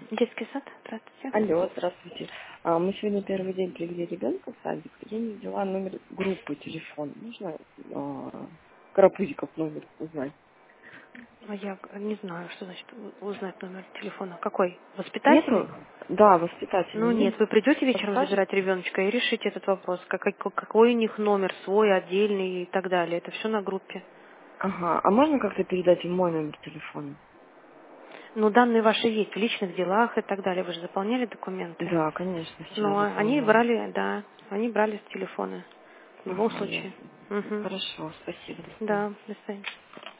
Детский сад, здравствуйте. Алло, здравствуйте. Мы сегодня первый день привели ребенка в садик. Я не взяла номер группы телефон. Можно Карапузиков номер узнать? А я не знаю, что значит узнать номер телефона. Какой? Воспитательный? Нету? Да, воспитателя Ну нет. нет, вы придете вечером Подскажете? забирать ребеночка и решите этот вопрос. Какой у них номер, свой, отдельный и так далее. Это все на группе. Ага. А можно как-то передать им мой номер телефона? Ну, данные ваши есть в личных делах и так далее. Вы же заполняли документы. Да, конечно, вчера Но они заполняла. брали, да, они брали с телефона. В любом Ага, случае. ясно. Угу. Хорошо, спасибо. До свидания. Да, до свидания.